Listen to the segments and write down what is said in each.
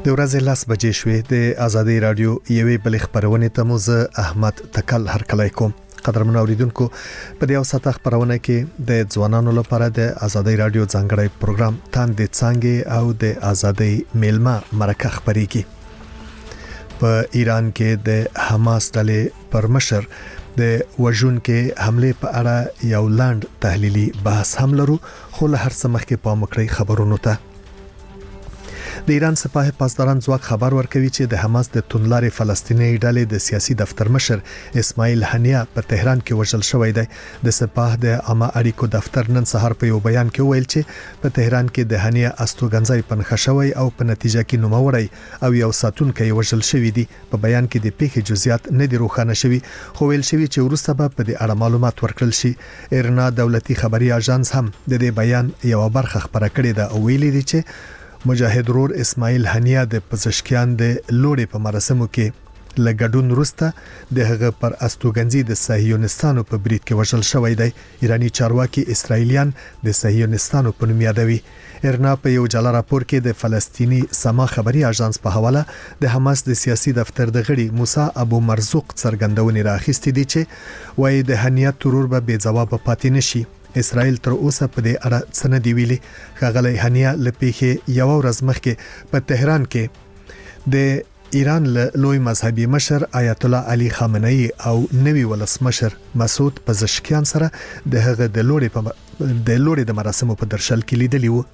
د ورځې 10 بجې شوې د آزادۍ رادیو یوې بل خبرونه ته مو زه احمد تکل هرکلی کوم. قدرمن اوریدونکو په دې اوساته خبرونه کې د ځوانانو لپاره د آزادۍ رادیو ځانګړی پروګرام تاند څنګه او د آزادۍ میلمه مرکه خبريږي. په ایران کې د حماس ډلې پر مشر د وژون کې حمله په اړه یو لاند تحلیلی بحث هم لرو، خو له هر څه مخکې پام وکړئ خبرونو ته. د ایران سپاه پاسداران ځواک خبر ورکوي چې د حماس د توندلارې فلسطیني ډلې د سیاسي دفتر مشر اسماعیل هنیه په تهران کې وژل شوی دی. د سپاه د عامه اړیکو دفتر نن سهار په یو بیان کې ویل چې په تهران کې د هنیه استوګنځي پنځه شوی او په نتیجه کې نوموړی او یو ساتونکی وژل شوی دی. په بیان کې د پیښې جزئیات نه دي روښانه شوی، خو ویل شوی چې وروسته به په دې اړه معلومات ورکړل شي. ایرنا دولتي خبري اژانس هم د دې بیان یو برخه خبره کړې ده او ویلي دي چې مجاهد رور اسماعیل هنیه د پزشکیان د لوړې په مراسمو کې لګډون وروسته د هغه پر استوګنځي د صهیونستانو په بریټ کې وژل شوی دی. ایرانی چارواکي اسرایلیان د صهیونستانو په نوم یادوي. ایرنا په یو جلا راپور کې د فلسطینی سما خبري اژانس په حواله د حماس د سیاسي دفتر د غړي موسی ابو مرزوق څرګندونې راخستې دي چې وایي د هنیه ترور به بې ځواب پاتې نشي. اسرائیل تر اوسه په دې اړه څه نه دی ویلي. ښاغلی هنیه لپاره یو ورځ مخکې په تهران کې د ایران له لوی مذهبي مشر آیت الله علي خامنه‌ای او نوی ولسمشر مسعود پزشکیان سره د هغه د لوړې د مراسمو په درشل کې لیدلی وو.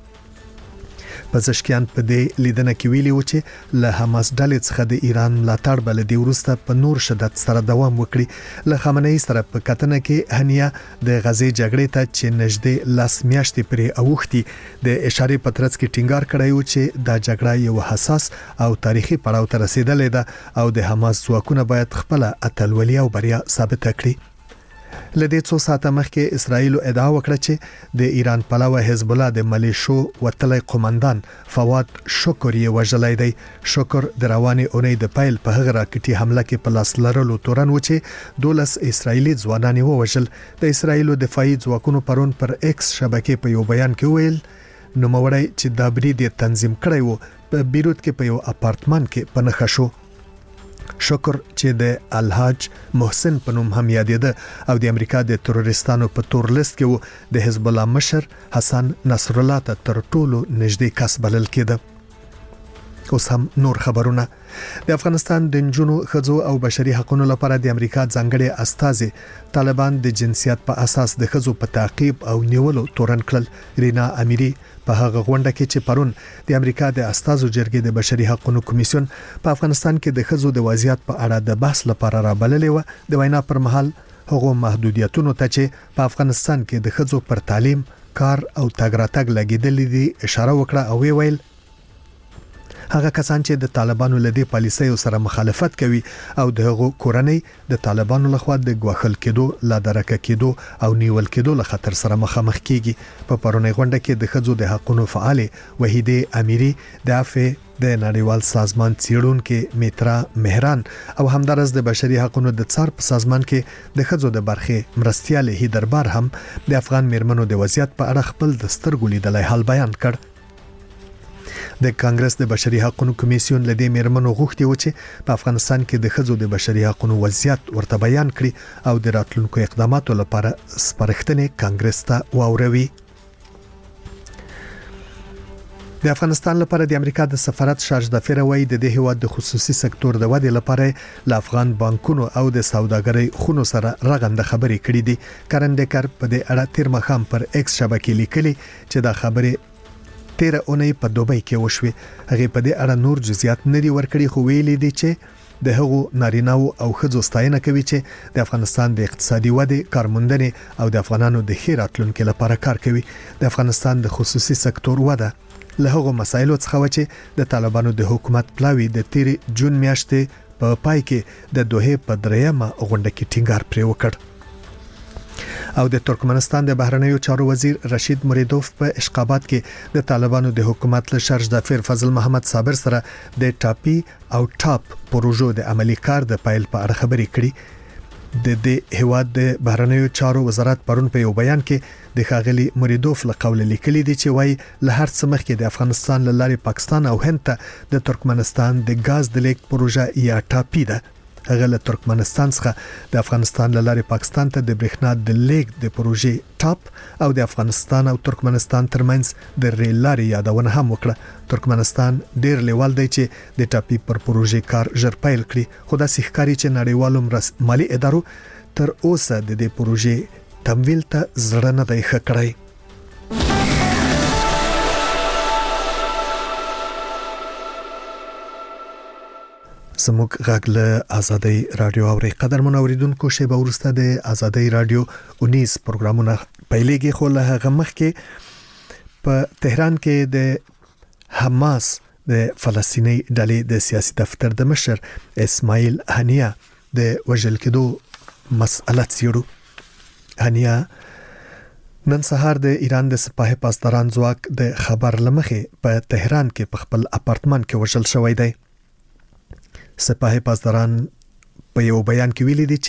پزشکیان په دې لیدنه کې ویلي و چې له حماس ډلې څخه د ایران ملاتړ بل دی وروسته په نور شدت سره دوام وکړي. له خامنه‌ای سره په کتنه کې هنیه د غزې جګړې ته چې نږدې 10 میاشتې پرې اوختي د اشاره پترڅ کې ټینګار کړی و چې دا جګړه یو حساس او تاریخي پړاو ته رسیدلې ده او د حماس ځواکونه باید خپل اتلولي او بریا ثابت کړي. لدې څو ساعته مخکې اسرائیل ادعا وکړه چې د ایران پلوه حزب الله د ملیشو وتلی قومندان فواد شکر یې وژلی دی. شکر د روانې اونۍ د پیل په هغه راکټي حمله کې په لاس لرلو تورن و چې 12 اسرائیلي ځوانان ووژل. د اسرائیلو دفاعي ځواکونو پرون پر ایکس شبکې په یو بیان کې ویل نوموړی چې دا برید تنظیم کړی و په بیروت کې په یو اپارتمان کې پنهخه شو. شکر چې د الحاج محسن په نوم هم یادېده او د امریکا د تروریستانو په تور لیست کې و. د حزب الله مشر حسن نصر الله ته تر ټولو نږدې کس بلل کېده. اوس هم نور خبرونه. د افغانستان د نجونو ښځو او بشري حقوقو لپاره د امریکا ځانګړي استازي طالبان د جنسیت په اساس د ښځو په تعقیب او نیولو تورن کړل. رینا امیری په هغه غونډه کې چې پرون د امریکا د استازو جرګې د بشري حقوقو کمیسیون په افغانستان کې د ښځو د وضعیت په اړه د بحث لپاره رابللې و، د وینا پر مهال هغه محدودیتونو ته چې په افغانستان کې د ښځو پر تعلیم، کار او تګ راتګ لګیدلې دي اشاره وکړه او ویل هغه کسان چې د طالبانو لدی پالیسیو سره مخالفت کوي او دغه کورنۍ د طالبانو لخوا د غوښل کېدو، لا درکه کېدو او نیول کېدو له خطر سره مخامخ کیږي. په پرونی غونډه کې د ښځو د حقوقو فعال وحیده امیری د افه د نړیوال سازمان څیړونکو میترا مهران او همدارس د بشري حقوقو د څار په سازمان کې د ښځو د برخې مرستيال هیدربار هم د افغان میرمنو د وضعیت په اړه خپل د سترګو لیدلای حال بیان کړ. د کانګرس د بشري حقوقو کمیسیون لدې میرمنو غوښتي و چې په افغانستان کې د ښځو د بشري حقوقو وضعیت ورته بیان کړي او د راتلونکو اقداماتو لپاره سپارښتنې کانګرس ته واوروي. د افغانستان لپاره د امریکا د سفارت شارج د فیروي د هیواد د خصوصي سکتور د ودې لپاره ل افغان بانکونو او د سوداګرۍ خونو سره رغنده خبرې کړې دي. کرندکر په دې اړه تیر مخام پر ایکس شبکې لیکلي چې دا خبره 13 اونۍ په دوبۍ کې وشوه. هغه په دې اړه نور جزئیات نه دي ورکړي، خو ویلي دي چې د هغو نارینه‌و او ښځو ستاینه کوي چې د افغانستان د اقتصادي ودې، کارموندنې او د افغانانو د ښه راتلونکو لپاره کار کوي. د افغانستان د خصوصي سکتور وده له هغو مسایلو څخه و چې د طالبانو د حکومت پلاوی د 13 جون میاشتې په پای کې د دوحه په دریمه غونډه کې ټینګار پرې وکړ. او د ترکمنستان د بهرنیو چارو وزیر رشید مریدوف په اشقابات کې د طالبانو د حکومت له شارج دافر فضل محمد صابر سره د ټاپی او ټاپ پروژو د عملی کار د پایل په اړه خبرې کړې. د دې هواد د بهرنیو چارو وزارت پرون په یو بیان کې د ښاغلي مریدوف له قول لیکلي دي چې وایي له هر څه مخکې د افغانستان له لارې پاکستان او هند ته د ترکمنستان د غاز د لیک پروژه یا ټاپي ده. هغه له ترکمنستان څخه د افغانستان له لارې پاکستان ته د برېښنا د لیک د پروژې ټاپ او د افغانستان او ترکمنستان ترمنځ د ریل لارې یادونه هم وکړه. ترکمنستان ډیر لیوال دی چې د ټاپي پر پروژې کار ژر پیل کړي، خو دا ښکاري چې نړیوالو مالي ادارو تر اوسه د دې پروژې تمویل ته زړه نه دی ښه کړی. زموږ غږ له آزادۍ رادیو اوري. قدرمن اوریدونکو، شیبه ورسته د آزادۍ رادیو 19 پروګرامونه پیلېږي، خو له هغه مخکې په تهران کې د حماس د فلسطیني ډلې د سیاسي دفتر د مشر اسماعیل هنیه د وژل کېدو مسأله څیړو. هنیه نن سهار د ایران د سپاه پاسداران ځواک د خبر لمخې په تهران کې په خپل اپارتمان کې وژل شوی دی. سپاه پاسداران په یو بیان کې ویلي دي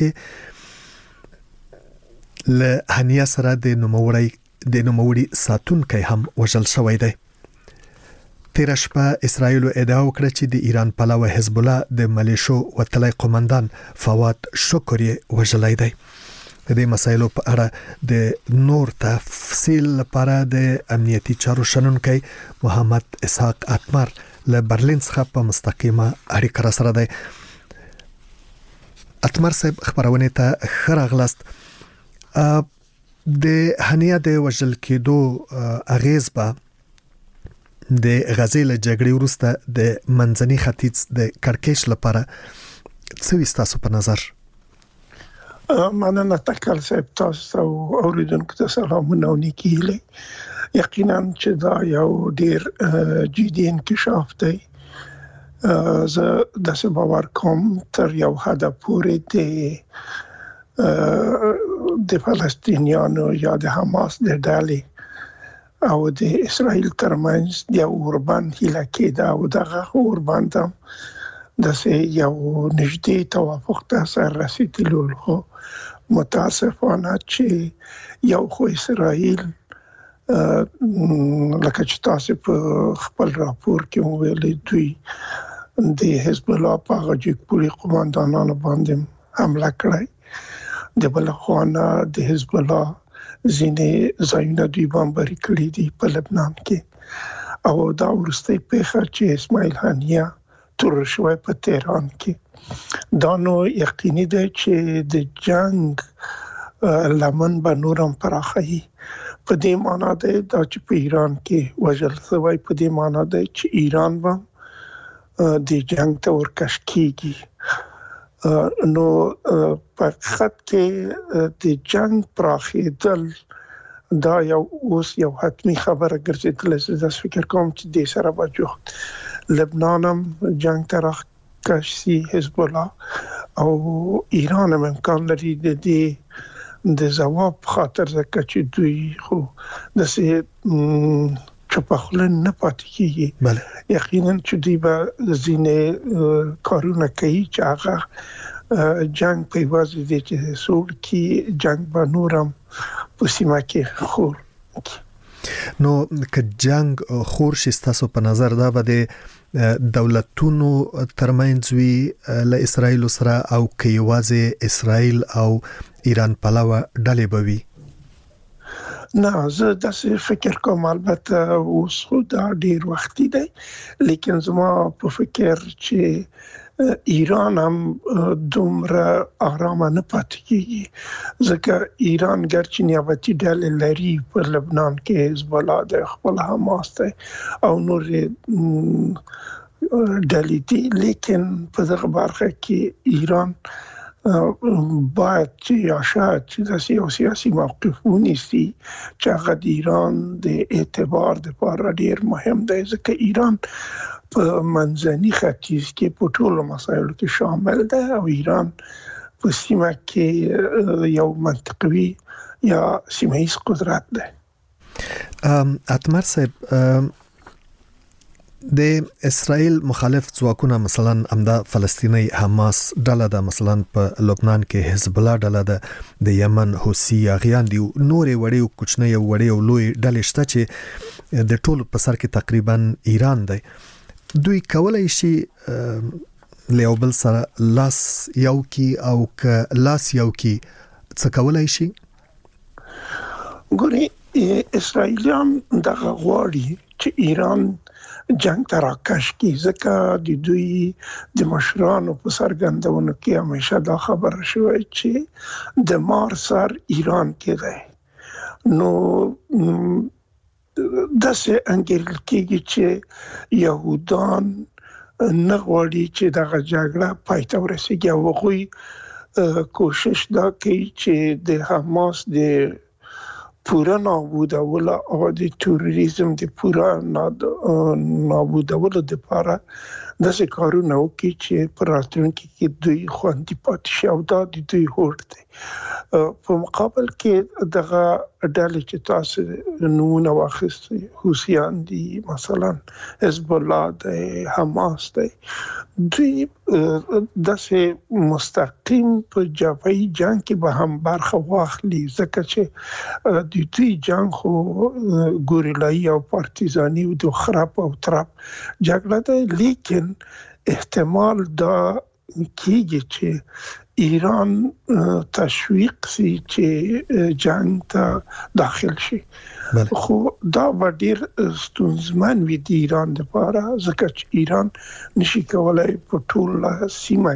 چې له هنیه سره د نوموړي ساتونکي هم وژل شوی دی. تیر شپه اسرائیل ادعا وکړه چې د ایران پلوه حزب الله د ملیشو وتلی قومندان فواد شکری وژلای دی. د دې مسایلو په اړه د نور تفصیل لپاره د امنیتي چارو شنونکي محمد اسحاق اتمر له برلین څخه په مستقیمه اړیکه را سره دی. اتمر صاحب، خبرونه ته خراغلاست. د هنیه د وژل کېدو اغیز به د غزې له جګړې وروسته د منځني ختیځ د کړکېچ لپاره څه وي ستاسو په نظر؟ مننه تکل صاحب، تاسو اوریدونکو ته سلامونه او نیکي هیلې. یقینا چې دا یو ډیر جدي انکشاف دی. زه د څه باور کوم تر یو حد پورې د فلسطینیانو یا د حماس د ډلې او د اسرائیل ترمنځ د اوربند هیله کېده او دغه اوربند هم د یو نږدې توافق ته سر رسیدلی، خو متاسفانه چې یو خو اسرائیل لکه چې تاسو په خپل راپور کې ویلي دوی د حزب الله په غږی پوری قومندانانو باندې حمله کړې. د بل خوانا د حزب الله ځینې ځایونه دوی بمباري کړې دي په لبنان کې، او دا ورسته پیښه چې اسماعیل هنیه تور شوی په تهران کې. دا نو یقیني دی چې د جنگ لمن به نورم پراخي. په دې معنی دی دا چې په ایران کې وژل شوی، په دې معنی دی چې ایران به د جنگ ته ورکش کیږي. نو په خط کې د جنگ پراخېدل دا اوس یو حتمی خبره ګرځېدله. زه فکر کوم چې د سره به لبنان هم جنگ ته راکش شي، حزب الله او ایران هم امکان لري د جواب خاطر ځکه چې دوی خو د څه چپخلن نه پاتې کیږي. یقینا چې دوی به ځینې کارونه کوي چې هغه جنگ په واسطه دي چې سول کې جنگ به نورم په سیمه کې خور. نو که جنگ خور شي ستاسو په نظر دا به د دولتونو ترمنځ وي له اسرائیل سره، او که یوازې اسرائیل او ایران پلوه ډلې به وي؟ نه، زه داسې فکر کوم. البته اوس خو دا ډیر وختي دی، لیکن زما په فکر چې ایران هم دومره آرام نه پاتې کیږي، ځکه ایران ګرچې نیابتي ډلې لري په لبنان کې، حزب الله د خپل حماس دی او نور ډلې دي، لیکن په دغه برخه کې ایران باید چې یا شاید چې داسې یو سیاسي موقف ونیسي چې هغه د ایران د اعتبار دپاره ډیر مهم دی، ځکه ایران په منځني ختیځ کې په ټولو مسایلو کې شامل دی او ایران په سیمه کې یو منطقوي یا سیمه‌ایز قدرت دی. اتمر صاحب، د اسرائیل مخالف ځواکونه مثلا امدا فلسطینی حماس ډله ده، مثلا په لبنان کې حزب الله ډله ده، د یمن حوثي اغیان دي، نورې وړې او کوچنۍ او وړې او لوی ډلې شته چې د ټولو په سر کې تقریبا ایران دی. دوی کولای شي له بل سره لاس یو کی او ک لاس یو کی څه کولای شي؟ ګوري اسرائیلیان دغه غواړي چې ایران جنگ ته راکش کی، ځکه د دوی د مشرانو په سرګندونو کې همیشه دا خبره شوې چې د مار سر ایران کې دی. نو داسې انګیرل کېږي چې یهودان نه غواړي چې دغه جګړه پای ته ورسیږي او هغوی کوشش دا کوي چې د حماس د پورا نابودولو او د تروریزم د پورا نابودولو لپاره داسې کارونه وکړي چې په راتلونکي کې دوی خوندي پاتې شي، او دا د دوی هوډ دی. په مقابل کې دغه ډلې چې تاسو نمونه واخیستي، حوثیان دي، مثلا حزب الله دی، حماس دی، دوی داسې مستقیم په جبهي جنگ کې به هم برخه واخلي، ځکه چې د دوی جنگ خو ګوریلایي او پارتیزاني او د خراب او ترپ جګړه ده. لیکن احتمال دا کېږي چې ایران تشویق سي چې جنگ ته داخل شي. خو دا به ډیر ستونزمن وي د ایران لپاره، ځکه چې ایران نشي کولای په ټول سیمه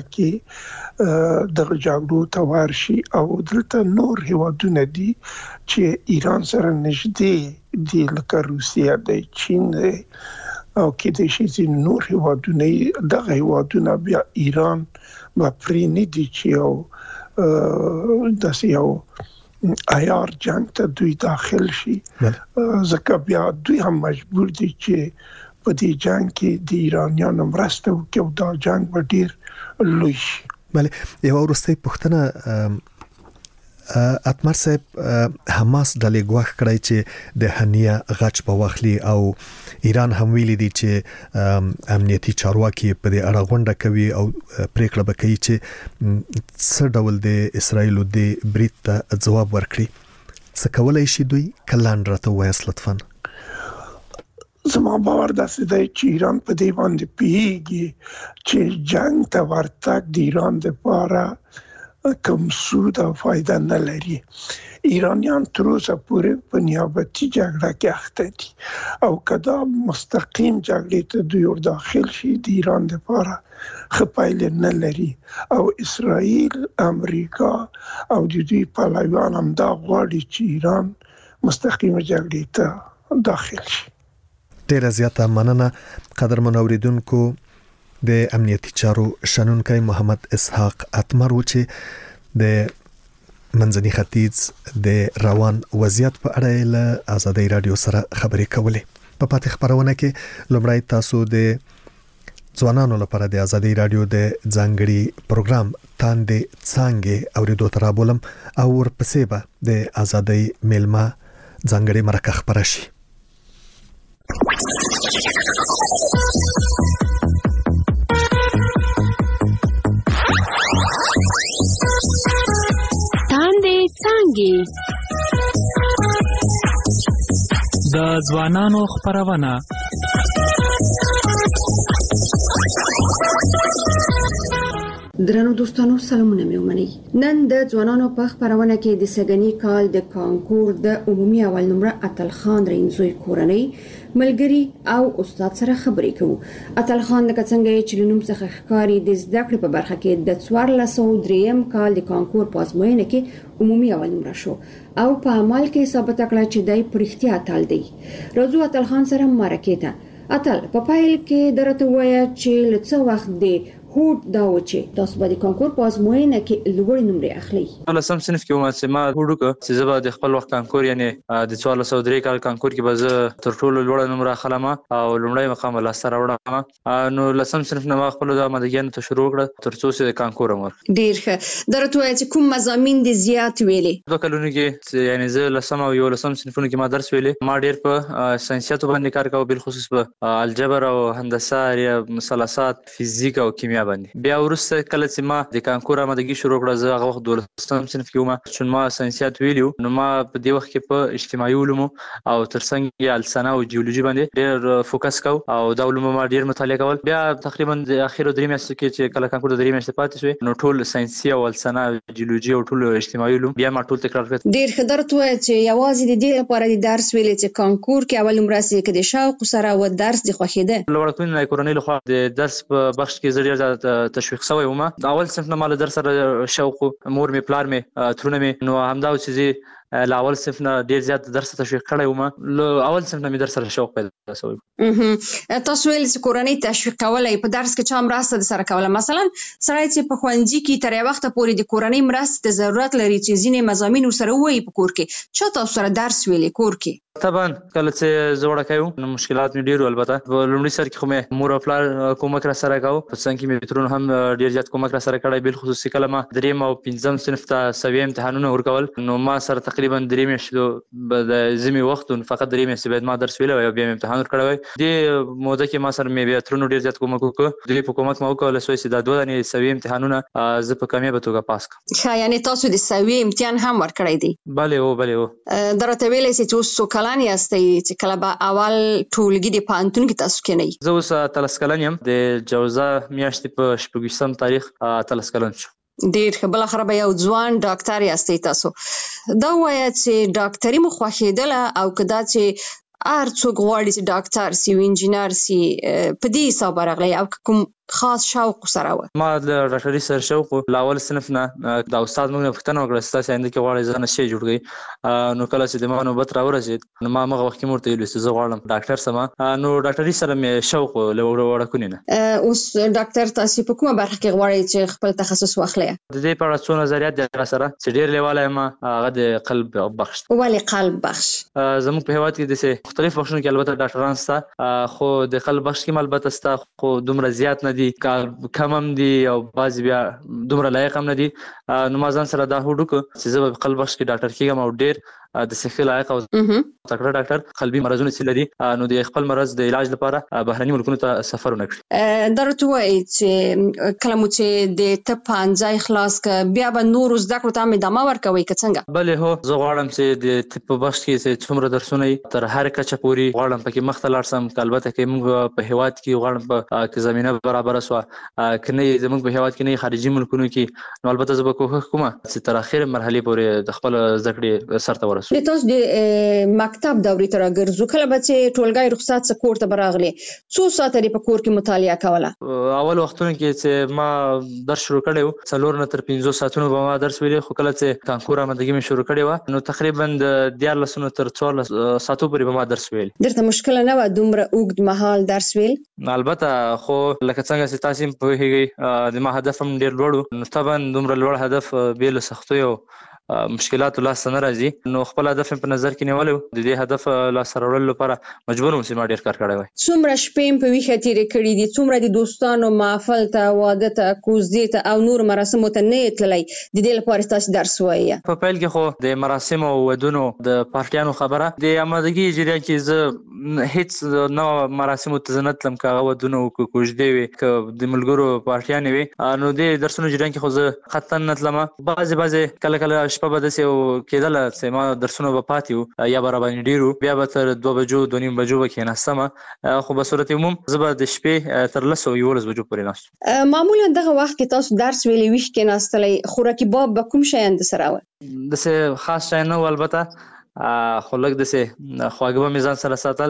کې د جګړو ته ورشي، او دلته نور هیوادونه دي چې ایران سره نږدې دي، لکه روسیه دی، چین دی، او کې د شي نور هیوادونه. دغه هیوادونه بیا ایران با پرې نه دي چې یو داسې یو عیار جنگ ته دوی داخل شي، ځکه بیا دوی هم مجبور دي چې په دې جنگ کې د ایرانیانو مرسته وکړي او دا جنگ به ډیر لوی شي. بله، یو وروستۍ پوښتنه اتمر صاحب، حماس ډلې ګواښ کړی چې د هنیه غچ په واخلي، او ایران هم ویلي دي چې امنیتي چارواکي په دې اړه غونډه کوي او پریکړه به کوي چې څه ډول د اسرائیل د برید ته ځواب ورکړي. څه کولای شي دوی؟ کلاند راته وایاست لطفاً. زما باور داسې دی چې ایران په دې باندې پیږي چې جنگ ته ورتګ د ایران لپاره کوم سود او فائدہ نه لري. ایرانیان تر اوسه پورې په نیابتي جګړه کې اخته دي، او کدا مستقیم جګړې ته دوی ور داخل شي د ایران لپاره ښه پایله نه لري، او اسرائیل، امریکا او د دوی پهلوان هم دا غواړي چې ایران مستقیم جګړې ته داخل شي. ډیره زیاته مننه قدرمن اوریدونکو. د امنیتي چارو شنونکی محمد اسحاق اتمر و چې د منځني ختیځ د روان وضعیت په اړه له آزادۍ رادیو سره خبرې کولې. په پاتې خبرونه کې لومړی تاسو د ځوانانو لپاره د آزادۍ رادیو د ځانګړي پروګرام تاندې څانګې اوریدو ته رابولم، او ورپسې به د آزادۍ میلمه ځانګړي مرکه خبره شي. د ځوانانو خبرونه. درنو دوستانو، سلامونه مې ومنئ. نن د ځوانانو په خبرونه کې د سګنی کال د کانکور د عمومي اول نمره اتل خان رینزوی کورنۍ ملګری او استاد سره خبرې کوو. اتل خان د څنګه چې لنوم څخه ښکاری د زده کړې په برخه کې د 1403 کال د کانکور په ازموینه کې عمومي اول نمره شو، او په عمل کې ثابت کړه چې دای پرختیا اتل دی. راځو اتل خان سره مرکه ته. اتل په پایل کې درته وایا چې لڅ وخت دی هوډ دا و چې تاسو به د کانکور په ازموینه کې لوړ نمرې اخلي. لسم صنف کې ومه چې ما هوډ وکړ چې زه به د خپل وخت کانکور یعنی د 1403 کال کانکور کې به زه تر ټولو لوړ نمره اخلم او لومړی مقام لاسته راوړم. نو لسم صنف نه ما خپل د آمادګۍ ته شروع کړه تر څو چې د کانکور عمر. ډیر ښه. درته وایي چې کوم مضامین دي زیات ویلې؟ 2 کلونو کې یعنی زه لسم او 11 صنفونو کې ما درس ویلې. ما ډیر په ساينسياتو باندې کار کاوه، بل خصوص په الجبر او هندسه یا مثلثات، فزیک او کیمیا باندې. بیا ورسته کله چې ما د کانکور آمادګي شروع کړه زه هغه وخت 12 صنف کې وم چې ما ساينسيات ویلو. نو ما په دې وخت کې په اجتماعي علومو او ترڅنګ یې السنه او جیولوژي باندې ډیر فوکس کاو او دا علوم ما ډیر مطالعه کول. بیا تقریبا د اخیرو 3 میاشتو کې چې کله کانکور د 3 میاشتې پاتې شوې نو ټول ساينسي او السنه جیولوژي او ټول اجتماعي علوم بیا ما ټول تکرار کړ. ډیر ښه. درته وایي چې یوازې د دې لپاره د درس ویلې چې کانکور کې اول نمره سي کې د شوق سره و درس د خوښیده. لوړکونی کورنۍ لخوا د درس په بخش کې زړه زیات تشویق شوی ومه. اول صنف نه مال درس سره شوق مور می پلار می ترونه می نو همدا چې لاول صنف نه ډیر زیات درس تشویق کړی ومه. اول صنف نه می درس سره شوق پیدا شوی. تاسو ویل چې کورنۍ تشویق کولای په درس کې چا مرسته سره کوله؟ مثلا سړی چې په ښوونځي کې تر یو وخت پورې د کورنۍ مرسته ضرورت لري چې ځینې مضامین ورسره وایي په کور کې، چا تاسو سره درس ویلې کور کې؟ طبعا کله چې زوړه کایو نو مشکلات می ډیرو. البته په لومړي سر کې خو مې مور او پلار کومک را سره کاوه، په څنګه کې مې ترونه هم ډیر زیات کومک را سره کړی. بل خصوصي کله ما 3 او 5 صنف ته سوي امتحانونه ورکول نو ما سره تقریبا 3 میاشتې د زمي وخت فقط 3 میاشتې بعد ما درس ویل او بیا امتحان ورکړی. د موده کې ما سره مې بیا ترونه ډیر زیات کومک وکړ. د په کومک ما وکول سوې چې د 2 دانې سوي امتحانونه زه په کامیاب توګه پاس کړم. ښه، یعنی تاسو د سوي امتحان هم ورکړی دی؟ بله. درته ویلې چې اوس کلان یاستئ چې کله به اول ټولګي د پوهنتون کې تاسو کې نه؟ زه اوس 13 کلن یم. د جوزا میاشتې په 26 تاریخ 13 کلن شو. ډیر ښه. بل اخر به یو ځوان ډاکټر یاستئ تاسو. دا وایي چې ډاکټري مو خوښېدله او کدا چې هر څوک غواړي چې ډاکټر سي او انجینر سي په دې حساب راغلی او کوم خاص شوق سره و؟ ما د ډاکټري سره شوق لاول صنف نه د استاد موږ پښتنه وکړه چې تاسو انده کې غواړئ ځان شي جوړ کړئ. نو کله چې د ما نوبت راورسید نو ما مغه وخت کې مرته ویل چې زه غواړم ډاکټر سم. نو ډاکټري سره مې شوق وړکونی نه. اوس ډاکټر تاسو په کومه برخه کې غواړئ چې خپل تخصص واخلئ؟ د دې په اړه څو نظریات دي سره چې ډیر لیواله ما هغه د قلب بخش. ولې قلب بخش؟ زموږ په هیواد کې د مختلف بخشونو کې البته ډاکټران سته خو د قلب بخش کې البته سته خو دومره زیات نه دي، کم هم دي او بعض بیا دومره لایق هم نه دي. نو ما ځان سره دا هوډ وکړ چې زه په قلب بخش کې ډاکټر کېږم او ډیر د صحي لایق او تکړه ډاکټر قلبي مرزونه چې لري نو د خپل مرز د علاج لپاره بهرني ملکونو ته سفر ونه کړي. درته وایي چې کله مو چې د طب پوهنځی خلاص ک بیا به نور زده کړو ته ادامه ورکوي که څنګه؟ بله هو، زه غواړم چې د طب په بخش کې چې څومره درسونه تر هر کچه پوري غواړم پکې مخ ته لاړ سم. البته کې موږ په هیواد کې غواړم په زمينه برابر سو کنه زموږ په هیواد کې نه خارجي ملکونو کې نو البته زه به کوښښ کوم چې تر اخر مرحله پورې د خپل زده کړې سرته ورسوم. تاسو د مکتب دورې تر راګرځو کله به چې ټولګي رخصت څخه کور ته براغلي څو ساعته په کور کې مطالعه کوله؟ اول وختونو کې چې ما درس شروع کړو 4 نه تر 15 ساعتونو به ما درس ویلې خو کله چې کانکور آمادګي مې شروع کړې و نو تقریبا د 14 نه تر 14 ساعتو پورې به ما درس ویل. درته مشکل نه و دومره اوږد مهال درس ویل؟ البته خو لکه څنګه چې تاسو په هیګي د ما هدف هم ډیر لوړ نو طبعا دومره لوړ هدف بیل سختو یو مشکلات لا سره راځي نو خپل هدف په نظر کې نیولو د دې هدف لا سره ورل لپاره مجبور وم چې ما ډیر کار کړی وای. څومره شپې په ویښه تیرې کړې دي؟ څومره د دوستانو محفل ته، واده ته، کوزدې ته او نور مراسمو ته نه تللی د دې لپاره تاسو درس وایي؟ په پیل کې خو د مراسم او ودونو د پارټیانو خبره د آمادګي جریان کې زه هیڅ نو مراسمو ته نه تلم کاغه ودونو کوزدې وي ک د ملګرو پارټیان وي نو د درسونو جریان کې خو زه خطا نه تلم. بعضی کله شپه به داسې کېدل چې ما درسونه به پاتې یا به راباندې ډېر بیا به تر 2 بجو 2:30 بجو به کېناستم خو په صورت عموم زه به د شپې تر 10 او 11 بجو پورې ناستم. معمولا دغه وخت کې تاسو درس ویلې ویښ کېناستلی خوراکي باب به کوم شیان درسره وه؟ داسې خاص شی نه و البته خو لږ داسې خواږه به مې ځان سره ساتل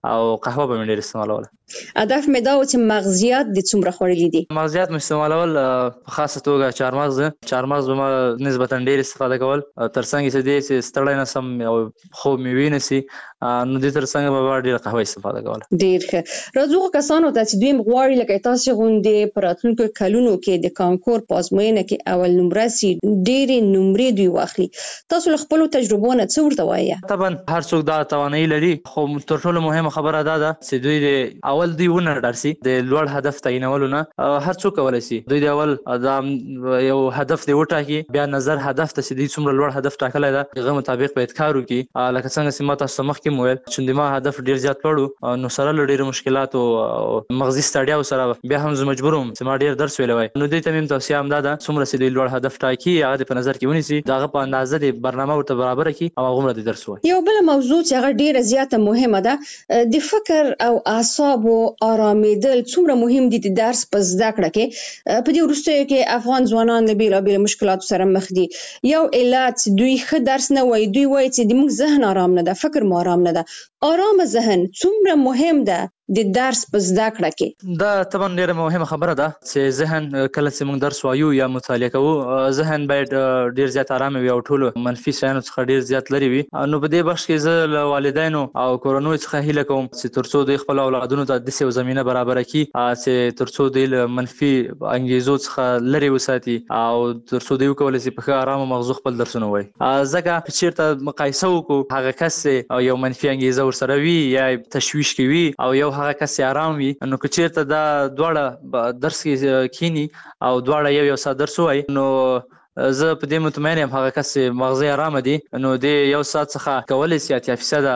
او قهوه به ډیر استعمالول. هدف مې دا و چې مغزیات د څومره خوړلې دي. مغزیات مې استعمالول په خاصه توګه چارمغز به ما نسبتا ډیر استفاده کول، ترڅنګ چې دې چې ستړی نه سم او خوب مې وینسي نو دې ترڅنګ به ډیر قهوه استفاده کول. ډیر ښه. راځو کسانو ته چې دوی غواړي لکه تاسو غوندې په راتلونکو کلونو کې د کانکور په ازموینه کې اول نمره سي، ډېرې نمرې دوی واخلي، تاسو له خپل تجربو نه څه ورته وایي؟ طبعا هر څوک دا توانایي لري، خو تر ټولو مهمه خبره دا ده چې دوی د اول دوی ونه ډارسي د لوړ هدف تعینولو نه. هر څوک کولای شي دوی د اول دا یو هدف دی وټاکي، بیا نظر هدف ته چې دوی څومره لوړ هدف ټاکلی ده هغه مطابق باید کار وکړي. لکه څنګه چې ما تاسو مخکې وویل چې ما هدف ډیر زیات لوړ نو سره له ډیرو مشکلاتو مغزي ستړیاو سره بیا هم زه مجبور وم چې ما ډیر درس ویلی وای. نو دوی ته مې توصیه همدا ده څومره چې دوی لوړ هدف ټاکي هغه په نظر کې ونیسي، د هغه په اندازه د برنامه ورته برابره کړي او هغومره د درس وایي. یو بل موضوع چې هغه ډیره زیاته مهمه ده، د فکر او اعصابو آرامېدل څومره مهم دي د درس په زده کړه کې. په دې وروستیو کې افغان ځوانان له بیلابیلو مشکلاتو سره مخ دي. یو علت دوی ښه درس نه وایي، دوی وایي چې زموږ ذهن آرام نه ده، فکر مو آرام نه ده. آرام ذهن څومره مهم ده د درس په زده کړه کې؟ دا طبعا ډیره مهمه خبره ده چې ذهن کله چې موږ درس وایو یا مطالعه کوو ذهن باید ډیر زیات آرام وي او ټولو منفي شیانو څخه ډیر زیات لري وي. نو په دې بخش کې زه له والدینو او کورنیو څخه هیله کوم چې ترڅو دوی خپل اولادونو ته داسې یو زمینه برابره کړي چې ترڅو دوی له منفي انګیزو څخه لرې وساتي او ترڅو دوی وکولی شي په ښه ارامه مغزو خپل درسونه ووایي. ځکه که چېرته مقایسه وکړو هغه کس یو منفي انګیزه ورسره وي یا تشویش کې وي او یو هغه کس آرام وي، نو که چېرته دا دواړه درس کې کینی او دواړه یو ساعت درس ووایي نو زه په دې مطمئن یم هغه کس مغزي آرامه دي نو د یو ساعت څخه کولی شي 15%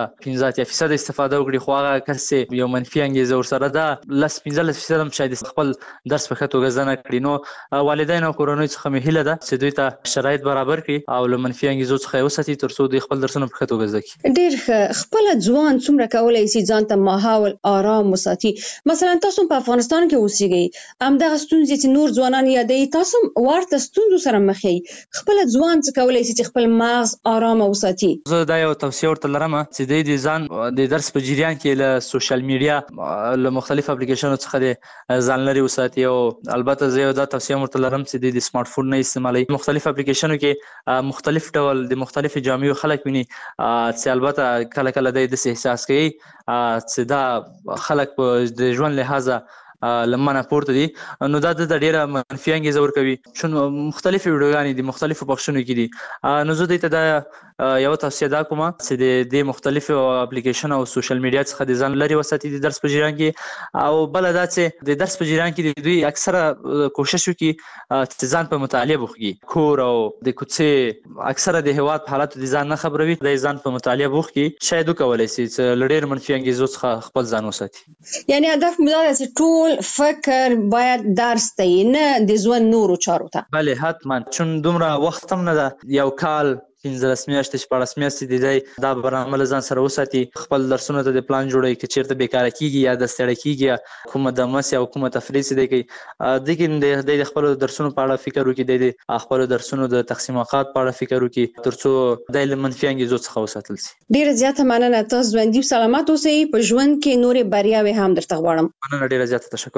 استفاده وکړي، خو هغه کس یو منفي انګیزه ورسره ده 15% هم شاید خپل درس په ښه توګه زده نه کړي. نو والدین او کورنیو څخه مې هیله ده چې دوی ته شرایط برابر کړي او له منفي انګیزو څخه یې وساتي ترڅو دوی خپل درسونه په ښه توګه زده کړي. ډېر ښه. خپله ځوان څومره کولی شي ځان ته ماحول آرام وساتي؟ مثلا تاسو په افغانستان کې اوسېږئ، همدغه ستونزې چې نور ځوانان یادوي تاسو ورته ستونزو سره مخ خپل ځوان څه کولای شي چې خپل مغز آرامه وساتي؟ زه دا یو توصیه ورته لرم چې د ځان د درس په جریان کې له سوشل میډیا له مختلف اپلیکیشنونو څخه د ځان لرې وساتي. او البته زه یو دا توصیه ورته لرم چې د سمارټ فون نه استعمالوي. مختلف اپلیکیشنونو کې مختلف ډول د مختلفو جامعو خلک ویني چې البته کله کله د داسې احساس کوي چې دا خلک په د ژوند لحاظه لمنه پورته دي، نو دا د ډیره منفي انګیزه ورکوي. چون مختلفې ویډیوګانې د مختلفو بخشونو کې دي، نو زه دوی ته دا یو توصیه دا کوم چې د مختلفو اپلیکیشن او سوشل میډیا څخه د ځان لرې وساتي د درس په جریان کې. او بله دا چې د درس په جریان کې دوی اکثره کوشش وکړي چې ځان په مطالعه بوخږي. کور او د کوڅې اکثره د هېواد په حالاتو د ځان نه خبروي، د ځان په مطالعه بوخږي، شاید وکولی شي چې له ډېر منفي انګیزو څخه خپل ځان وساتي. یعنی هدف مو دا ده چې ټول فکر باید درس ته نه د ژوند نورو چارو ته؟ بله حتما، چون دومره وخت هم نه ده، یو کال 15 میاشتې 14 میاشتې دی دا برنامه له ځان سره وساتي، خپل درسونو ته د پلان جوړوي که چېرته بیکاره کېږي یا د ستړی کېږي یا کومه دمه سي او کومه تفریح سي دی کوي د خپلو درسونو په اړه فکر وکړي، د خپلو درسونو د تقسیم اوقات په اړه فکر وکړي ترڅو دی له منفي انګیزو څخه وساتل شي. ډېره زیاته مننه. تاسو ژوندي او سلامت اوسئ. په ژوند کې نورې بریاوې هم درته غواړم. مننه، ډېره زیاته تشکر.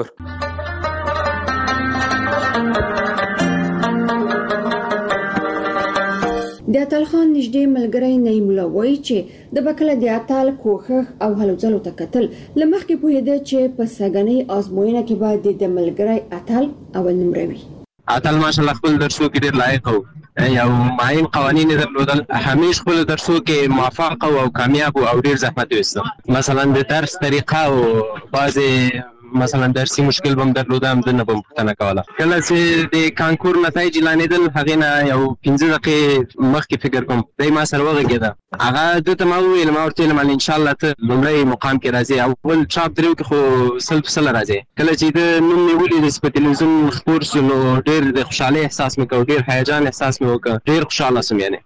د اتل خان نږدې ملګری نعیم الله وایي چې د بکله د اتل کوښښ او هلو ځلو ته کتل لمخکې پوهېده چې په سږنۍ ازموینه کې باید د ملګری اتل اول نمره وي. اتل ماشاءالله خپل درسو کې ډېر لایق و، یو معین قوانین درلودل، همیش خپل درسو کې موفق او کامیاب او ډېر زحمت وایسته. مثلا د درس طریقه او بعضې مثلا درسي مشکل بم درلودم د نه بم پوښتنه کوله. کله چې د کانکور نتایج اعلانېدل هغې نه یو 15 دقیقې مخکې فکر کوم دی ما سره وغږېده، هغه ده ته ما وویل، ما ورته ویلم انشاءالله ته لومړی مقام کې راځې، اول ټاپ دریو کې خو 100% راځې. کله چې د نوم مې ولید چې په تلویزیون خپور شو نو ډېر د خوشحالۍ احساس مې کوه، ډېر هیجان احساس مې وکړ، ډېر خوشحاله شوم. یعنې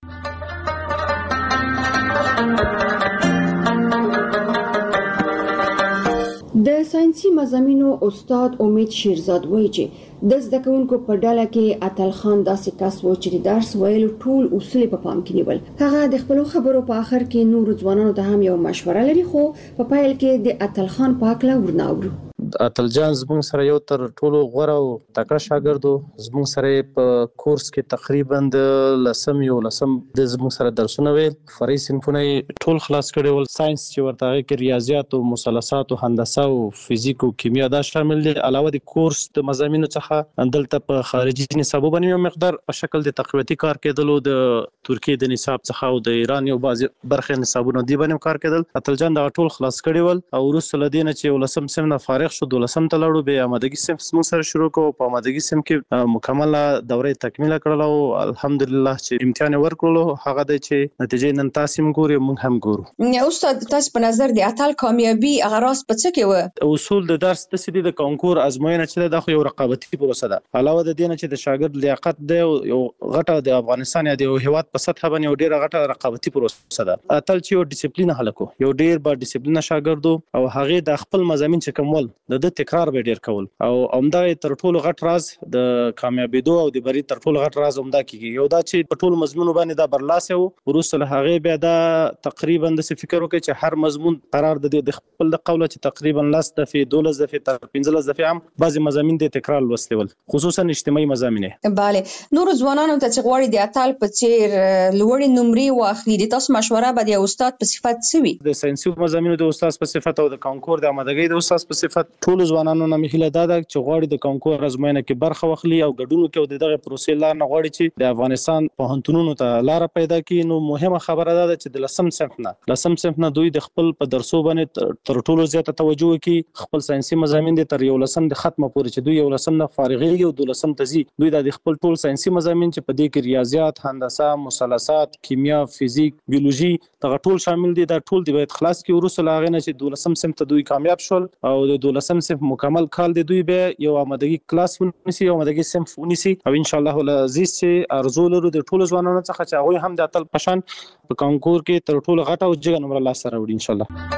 د ساينس ساينسي مضامینو استاد امید شیرزاد وایي چې د زده کوونکو په ډله کې اتل خان داسې کس و چې د درس ویلو ټول اصول په پام کې نیول. هغه د خپل خبرو په اخر کې نور ځوانانو ته هم یو مشوره لري، خو په پایل کې د اتل خان په اړه ورناوړو. اتل جان زموږ سره یو تر ټولو غوره او تکړه شاګرد و. زموږ سره په کورس کې تقریبا د 11 د زموږ سره درسونه ویل، فرعي صنفونه ټول خلاص کړي ول. ساينس چې ورته کې ریاضیات او مثلثات او هندسه او فزیک او کیمیا دا شامل دي. علاوه د کورس د مضامینو څخه اندلته په خارجي نصابو باندې یو مقدار په شکل د تقویتي کار کېدلو د ترکیه د نصاب څخه او د ایران یو بعض برخه نصابونو دی باندې کار کېدل. اتل جان دا ټول خلاص کړي ول او وروسته لدینه چې 12 سم نه فارغ شو، 12 ته لاړو، به آمادګي سم موږ سره شروع کوو. په آمادګي سم کې مکمله دوره تکمیل کړل او الحمدلله چې امتحان ورکړلو هغه د چې نتیجې نن تاسو هم ګورئ موږ هم ګورو. استاد تاسو په نظر د اتل کامیابی هغه راز په څه کې و؟ اصول د درس د سدي د کانکور ازموینه چې د خو یو رقابتي پروسه ده. علاوه د دې نه چې د شاګرد لیاقت دی یو غټه د افغانستان یا د هیواد په سطح باندې یو ډیره غټه رقابتي پروسه ده. اتل چې یو ډیسپلین هلکو، یو ډیر با ډیسپلین شاګرد او هغه د خپل مضامین چې کومول د تکرار به ډیر کول او همدغه تر ټولو غټ راز د کامیابیدو او د بری تر ټولو غټ راز همدا کیږي. یو دا چې په ټولو مضمون باندې دا برلاسه وو، ورسره له هغه بیا دا تقریبا د فکر وکړي چې هر مضمون قرار د خپل د قوله چې تقریبا 10 دفعې 12 دفعې تر 15 دفعې هم بعضي مضامین د تکرار لوستل، خصوصا اجتماعي مضامین. bale نور ځوانانو ته چې غواړي د اتل په څیر لوړې نمرې واخلي، د تاسو مشوره به د استاد په صفت سوي؟ د ساينسي مضامینو د استاد په صفت او د کانکور د آمادګۍ د استاد په صفت ټول ځوانانو نه مخله دا چې غواړي د کانکور ازموینه کې برخه واخلي او ګډون کوي د دغه پروسې لار نه غواړي چې د افغانستان پوهنتونونو ته لار پیدا کړي. نو مهمه خبره ده چې د لسم صنف نه دوی د خپل په درسو باندې تر ټولو زیاته توجه کوي. خپل ساينسي مضامین د تر 11 د ختمه پورې چې دوی 11 نه فارغيږي او 12 ته ځي، دوی د خپل ټول ساينسي مضامین چې په دې کې ریاضیات، هندسه، مثلثات، کیمیا، فزیک، بیولوژي دا ټول شامل دي. دا ټول دی باید خلاص کړي. ورسره هغه نه چې 12 صنف ته دوی کامیاب شول او د 12 صنف مکمل کال دی دوی به یو آمادګي کلاس ونیسي او آمادګي صنف ونیسي او ان شاء الله العزیز چې ارزو لرو د ټولو ځوانانو څخه چې هغه هم د اتل پشان په کانکور کې تر ټولو غټه او جګه نمبر لاس سره وړي ان شاء الله.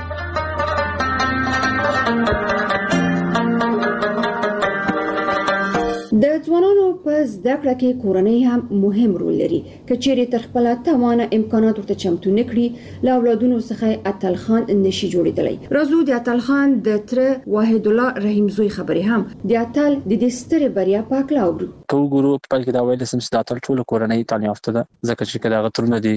د ځوانانو په زده کړه کې کورنۍ هم مهم رول لري. کچېرې تر خپل توانه امکانات ورته چمتو نکړي، له اولادونو څخه اتل خان نشي جوړېدلی. راځو د اتل خان د تر واحد الله رحیم زوی خبرې هم د اتل د دې سترې بریا په اړه اورو. کو ګورو په کې دا ویل سم چې د اتل ټول کورنۍ تعلیم یافته ده، ځکه چې کله غترونه دي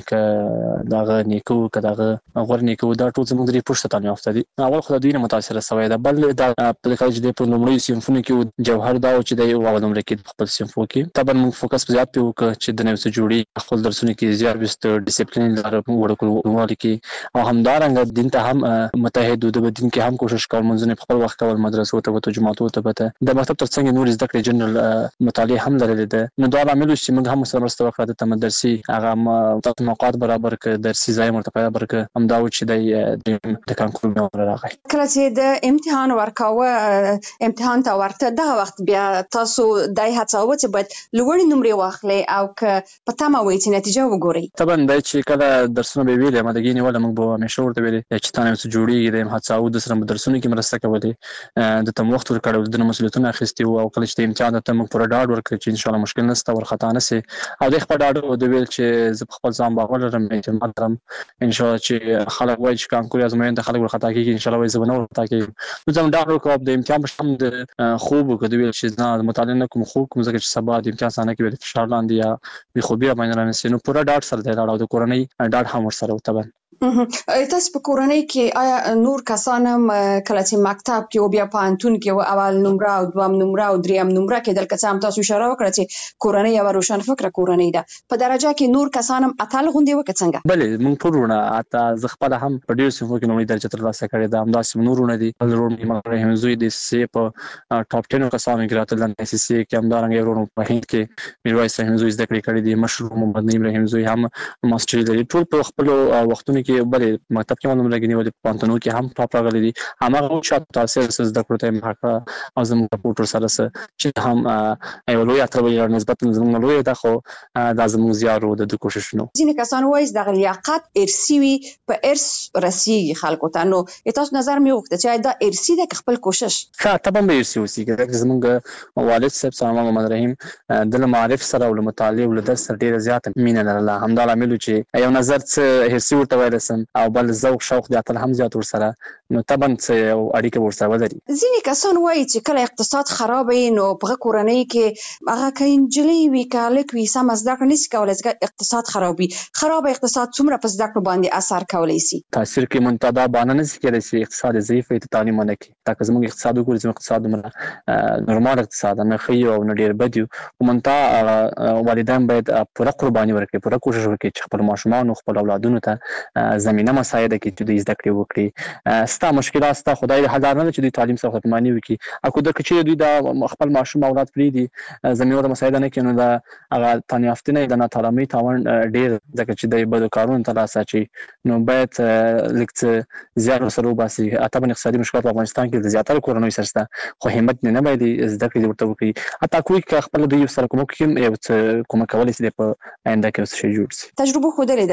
ک داغه نیکو کداغه غور نیکو دا ټول زموږ د پښتو تعلیم یافته دي. اول خو د دوی نه متاثر شوی ده، بل دا په کال چې په لومړی صنفونو کې جوهر دا چې د یو نمبر کې خپل صنفو کې طبعا موږ فوکس په زیات پیو چې د نوې جوړي خپل درسونه کې زیات بست ډیسپلین لپاره ورکول کې او همدارنګه دین ته هم متحد د دین کې هم کوشش کول، منځنه خپل وخت کول، مدرسو ته او جماعتو ته به د مکتب ترڅنګ نور زده کړې جنرال مطالعه هم لرلې ده. نو دا عامل چې موږ هم سره مرسته وکړه د مدرسې هغه موقعات برابر ک درسي ځای مرتفع برابر ک همدا و چې د کانکور مې راغی. کله چې د امتحان ورکاوه امتحان ته ورته دغه وخت بیا تاسو دای هڅاوه چې باید لوړې نمرې واخلي او ک پته ما وایي چې نتیجه وګوري. طبعا دا چې کله درسونه به ویل مدګی نیول موږ به همیشه ورته ویل چې تاسو څه جوړیږي د هڅاو د سره درسونه کې مرسته کولې د تم وخت ورکړو د مسولیتونو اخیستي او کله چې امتحان ته موږ پر ډاډ ورکړ چې ان شاء الله مشکل نشته ورخطا نشي او د خپل ډاډ د ویل چې ز خپل ځان باور لرم اعتماد لرم ان شاء الله چې خلک وایي چې کانکور ازموینه د خلک ورخطا کیږي ان شاء الله وایي زبنه ورخطا کیږي. نو زم ډاډ ورکوم د امتحان په شم خوب وکړو ویل چې نه مطالعه نه کوم خوب کوم ځکه چې سبا د امتحان سره کې فشار لاندې یا بي خوبي باندې رانسي. نو پورا ډاډ سره دی راو د کورنۍ ډاډ هم ورسره وتبن. تاسو په کورنۍ کې آیا نور کسان هم کله چې مکتب کې او بیا پانتون کې اول نمره او دوم نمره او دریم نمره کې دلته څه هم تاسو اشاره وکړه چې کورنۍ یو روشن فکر کورنۍ ده په درجه کې نور کسان هم اتل غوندي وکړه څنګه؟ بلې موږ ټولونه اته ز خپل هم په ډیر صنفو کې نومې درجه ترلاسه کړې ده. همداسې نورونه دي ورونو مرهم زوی د سی په ټاپ 10 کسانو کې راتل د سی سی کې همدارنګ ورونو په هند کې میرویس رحیم زوی زده کړې کړې دي. مشروع محمد نیم رحیم زوی هم ماستری لري. ټول په خپل وختونو کې بلې مکتب کې معلوم لګنی ولې پانتونو کې هم ټاپ راغلي دي هغه شاته تاثیر زده کړو ته مخه او زموږ سپورټر سره چې هم یو لوی اترولي نسبت زموږ لوی ده خو د زموږ زیارو د کوششونو ځینې کسان وایي د لیاقت ارثي وي په ارث رسیږي خلکو ته نو تاسو نظر مې وغوښته چې دا ارثي ده خپل کوشش طبعا به ارثي وسیږي زموږ والد صاحب سلام محمد رحیم د معرف سره او مطالعه او درس سره ډیره زیات مینه لرله همدا عامل چې یو نظر څه ارثي ورته وایسم او بل ذوق شوق د اتل هم زیات ور سره نو طبعا څه اړیکه ور سره ولري ځینې کسان وایي چې کله اقتصاد خراب وي نو په کورنۍ کې هغه کینجلې وی کالک وی سم زده کړې نشي کولای چې اقتصاد خرابي خراب اقتصاد څومره په زده کړو باندې اثر کولی شي تاثیر کې منتدا باندې نشي کېدای چې اقتصاد ضعیف وي تعلیم نه کوي دا که زموږ اقتصاد وګورئ زموږ اقتصاد نورمال اقتصاد نه خي او نه ډیر بد او منتها والدین باید پوره قرباني ورکړي پوره کوشش وکړي چې خپل ماشومان او خپل اولادونو ته زمينه مساعده کړي چې د زده کړې وکړي ستا مشکلات ستا خدای دې حل نه چې د تعلیم څخه ختمانی وکړي اكو د کچې دوی د خپل ماشوم اولاد پری دي زمينه مساعده نه کوي نو دا هغه تنیافتنه د نه تعلیمي تاوان ډیر ځکه چې د بد کارونو ترلاسه چي نو باید لکه زیات سره وباسي اته اقتصادي مشکلات په افغانستان کې د زیاتره کورونو سره خو همت نه باید زده کړې ورته وکړي اته کوی خپل دوی سره کوم کوم کولای شي په آینده کې څه جوړ شي تجربه خو درې